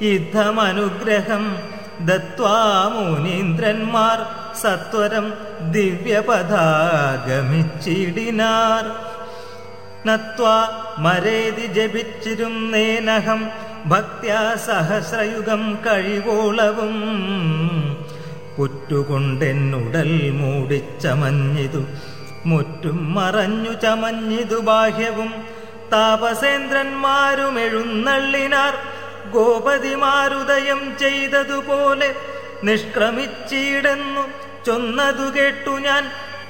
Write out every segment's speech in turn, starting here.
യുദ്ധമനുഗ്രഹം ദത്വാ മുനീന്ദ്രന്മാർ സത്വരം ദിവ്യപഥാഗമിച്ചിടിനാർ. നത്വാ മരേതി ജപിച്ചിരുന്നേനഹം ഭക്ത്യാ സഹസ്രയുഗം കഴിവോളവും. പുറ്റുകൊണ്ടെന്നുടൽ മൂടിച്ചമഞ്ഞിതു മുറ്റും മറഞ്ഞു ചമഞ്ഞിതു ബാഹ്യവും. താപസേന്ദ്രന്മാരും എഴുന്നള്ളിനാർ ഗോപതിമാരുദയം ചെയ്തതുപോലെ. നിഷ്ക്രമിച്ചിടെന്നു ചൊന്നതു കേട്ടു ഞാൻ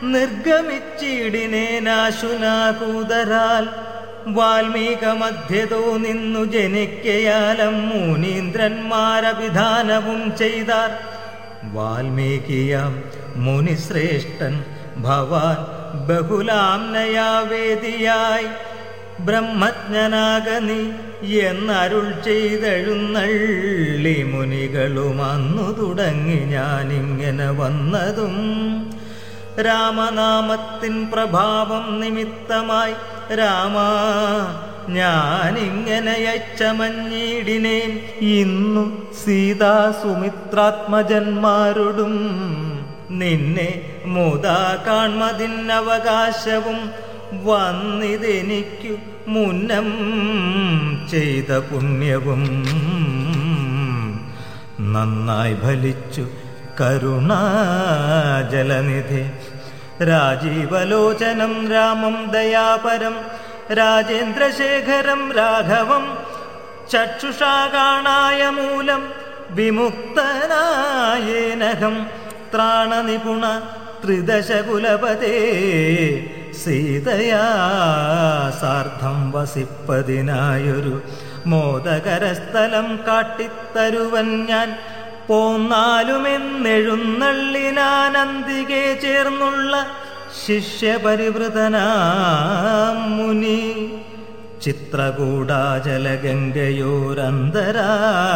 നിർഗമിച്ചിടിനേനാശുനാകൂതരാൽ. വാൽമീക മധ്യതോ നിന്നു ജനിക്കയാലം മുനീന്ദ്രന്മാരഭിധാനവും ചെയ്താർ. വാൽമീകിയാം മുനിശ്രേഷ്ഠൻ ഭവാൻ ബഹുലാംനയാവേദിയായി ബ്രഹ്മജ്ഞനാകനി എന്നരുൾ ചെയ്തെഴുന്നള്ളി. മുനികളും അന്നു തുടങ്ങി ഞാനിങ്ങനെ വന്നതും. രാമനാമത്തിൻ പ്രഭാവം നിമിത്തമായി രാമ ഞാനിങ്ങനെയച്ചമഞ്ഞിടിനേൻ. ഇന്നു സീതാ സുമിത്രാത്മജന്മാരോടും നിന്നെ മുതാ കാൺമതിന്നവകാശവും വന്നിതെനിക്കു മുന്നം ചെയ്ത പുണ്യവും. നന്നായി ഫലിച്ചു കരുണാജലനിധി. രാജീവലോചനം രാമം ദയാപരം രാജേന്ദ്രശേഖരം രാഘവം ചക്ഷുഷാ കാണായ മൂലം വിമുക്തനായേനഹം. ത്രാണനിപുണ ത്രിദശകുലപതേ സീതയാ സാർദ്ധം വസിപ്പതിനായൊരു മോദകരസ്ഥലം കാട്ടിത്തരുവൻ ഞാൻ. പോന്നാലുമെന്നെഴുന്നള്ളിനാനന്തികെ ചേർന്നുള്ള ശിഷ്യപരിവൃതനാം മുനി. ചിത്രകൂടാചലഗംഗയോരന്തരാ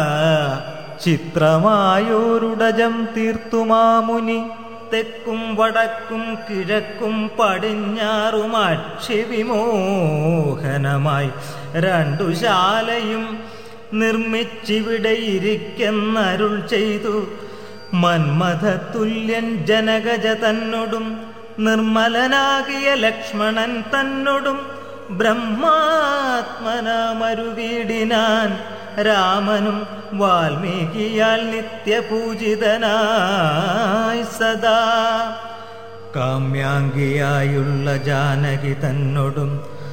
ചിത്രമായോരുടജം തീർത്തുമാമുനി. തെക്കും വടക്കും കിഴക്കും പടിഞ്ഞാറും അക്ഷിവിമോഹനമായി രണ്ടു ശാലയും നിർമ്മിച്ചിവിടെ ഇരിക്കെന്നരുൾ ചെയ്തു. മന്മഥതുല്യൻ ജനകജ തന്നോടും നിർമ്മലനാകിയ ലക്ഷ്മണൻ തന്നോടും ബ്രഹ്മാത്മനാമരുവീടിനാൻ. രാമനും വാൽമീകിയാൽ നിത്യപൂജിതനായി സദാ. കാമ്യാംഗിയായുള്ള ജാനകി തന്നോടും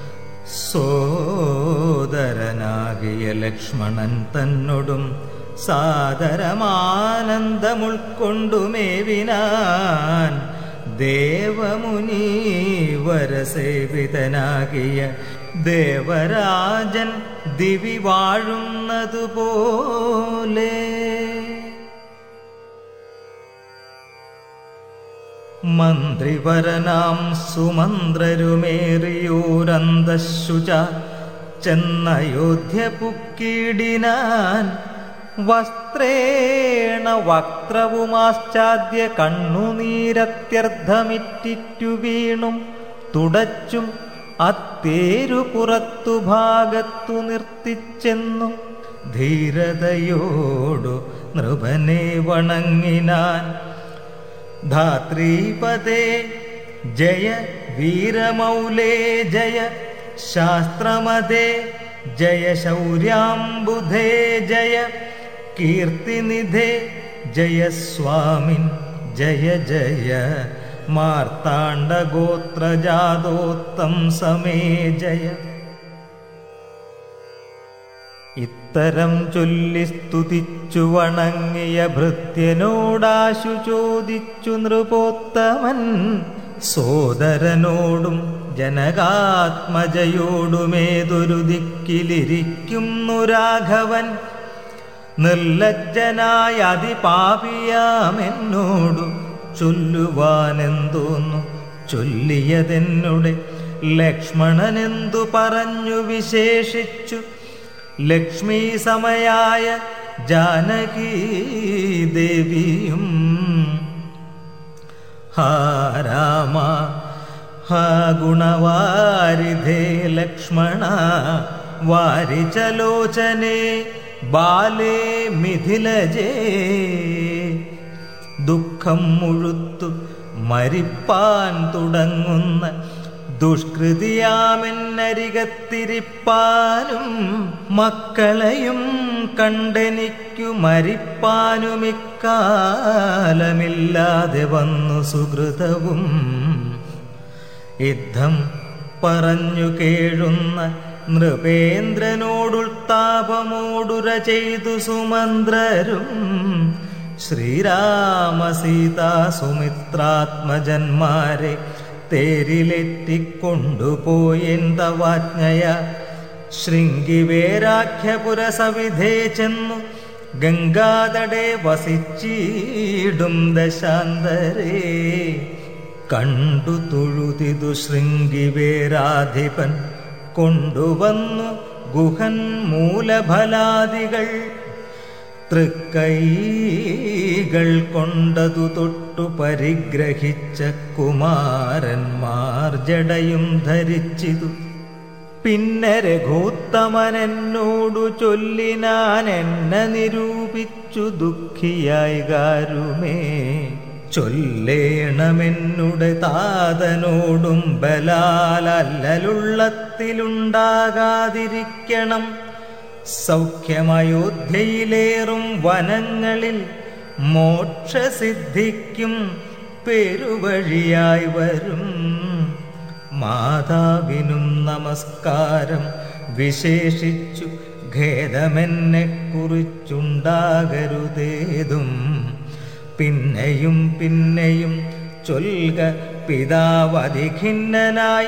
സോദരനാകിയ ലക്ഷ്മണൻ തന്നോടും സാദരമാനന്ദമുൾക്കൊണ്ടുമേവിനാൻ. ദേവമുനീവരസേവിതനാകിയ ദേവരാജൻ ദിവി വാഴുന്നതുപോലെ. മന്ത്രിവരനാം സുമന്ത്രരുമേറിയോരന്തശുച ചെന്നയോധ്യ പുക്കിടിനാൻ. വസ്ത്രേണ വക്ത്രവുമാശ്ചാദ്യ കണ്ണുനീരത്യർത്ഥമിറ്റിറ്റു വീണും തുടച്ചും അത്തേരു പുറത്തു ഭാഗത്തു നിർത്തിച്ചെന്നു ധീരതയോടു നൃപനെ വണങ്ങിനാൻ. ധാത്രീപദേ ജയ വീരമൗലേ ജയ ശാസ്ത്രമദേ ജയ ശൗര്യാംബുധേ ജയ കീർത്തിനിധേ ജയ സ്വാമിൻ ജയ ജയ മാർത്താണ്ഡഗോത്രജാതോത്തം സമേ ജയ. ഇത്തരം ചൊല്ലി സ്തുതിച്ചു വണങ്ങിയ ഭൃത്യനോടാശു ചോദിച്ചു നൃപോത്തമൻ. സോദരനോടും ജനകാത്മജയോടുമേതൊരു ദിക്കിലിരിക്കുന്നു രാഘവൻ. നിർലജ്ജനായ അതിപാപിയാമെന്നോടു ചൊല്ലുവാനെന്തോന്നു ചൊല്ലിയതെന്നുടെ ലക്ഷ്മണനെന്തു പറഞ്ഞു വിശേഷിച്ചു. ലക്ഷ്മീ സമയായ ജാനകീ ദേവിയും ഹാ രാമ ഹാ ഗുണവാരിധേ ലക്ഷ്മണ വാരിചലോചനേ ബാലേ മിഥിലജേ ദുഃഖം മുഴുത്തു മരിപ്പാൻ തുടങ്ങുന്ന ദുഷ്കൃതിയാമെന്നരികത്തിരിപ്പാനും മക്കളെയും കണ്ടെനിക്കു മരിപ്പാനുമിക്കാലമില്ലാതെ വന്നു സുഹൃതവും. യുദ്ധം പറഞ്ഞു കേഴുന്ന നൃപേന്ദ്രനോടുൾത്താപമോടുര ചെയ്തു സുമന്ത്രരും ശ്രീരാമ സീതാ സുമിത്രാത്മജന്മാരെ തേരിലെത്തിക്കൊണ്ടുപോയെന്തവാജ്ഞയ ശൃംഗിവേരാഖ്യപുരസവിധേ ചെന്നു ഗംഗാതടേ വസിച്ചിടും ദശാന്തരേ. കണ്ടു തൊഴുതിതു ശൃംഗിവേരാധിപൻ കൊണ്ടുവന്നു ഗുഹൻ മൂലഫലാദികൾ തൃക്കൈകൾ കൊണ്ടതു തൊട്ടു പരിഗ്രഹിച്ച കുമാരന്മാർ ജടയും ധരിച്ചിതു. പിന്നെ രഘുത്തമനെന്നോടു ചൊല്ലിനാൻ എന്നെ നിരൂപിച്ചു ദുഃഖിയായി കാരുമേ. ചൊല്ലേണമെന്നുടെ താതനോടും ബലാലല്ലലുള്ളത്തിലുണ്ടാകാതിരിക്കണം. സൗഖ്യമയോധ്യയിലേറും വനങ്ങളിൽ മോക്ഷസിദ്ധിക്കും പെരുവഴിയായി വരും. മാതാവിനും നമസ്കാരം വിശേഷിച്ചു ഖേദമെന്നെ കുറിച്ചുണ്ടാകരുതേതും. പിന്നെയും പിന്നെയും ചൊൽക പിതാവതിഖിന്നനായി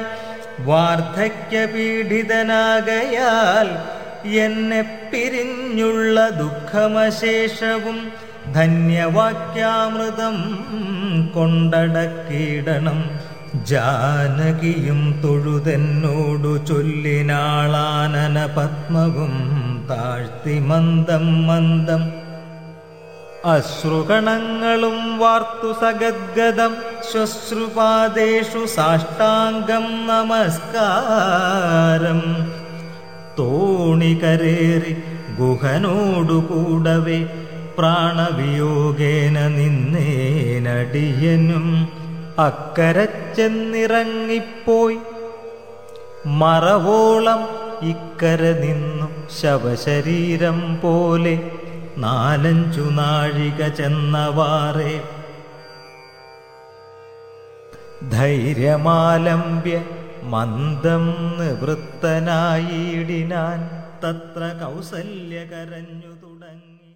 വാർദ്ധക്യപീഡിതനാകയാൽ എന്നെ പിരിഞ്ഞുള്ള ദുഃഖമശേഷവും ധന്യവാക്യാമൃതം കൊണ്ടടക്കിടണം. ജാനകിയും തൊഴുതെന്നോടു ചൊല്ലിനാളാനന പത്മവും താഴ്ത്തി മന്ദം മന്ദം അശ്രുകണങ്ങളും വാർത്തു സഗദ്ഗദം ശ്വശ്രുപാദേഷു സാഷ്ടാംഗം നമസ്കാരം. തോണികരേറി ഗുഹനോടുകൂടവേ പ്രാണവിയോഗേന നിന്നേനടിയനും. അക്കരെ ചെന്നിറങ്ങിപ്പോയി മറവോളം ഇക്കരെ നിന്നു ശവശരീരം പോലെ 4-5 നാഴിക ചെന്നവാറേ. ധൈര്യമാലംബ്യ മന്ദം നിവൃത്തനായിടിനാൻ. തത്ര കൗസല്യ കരഞ്ഞു തുടങ്ങി.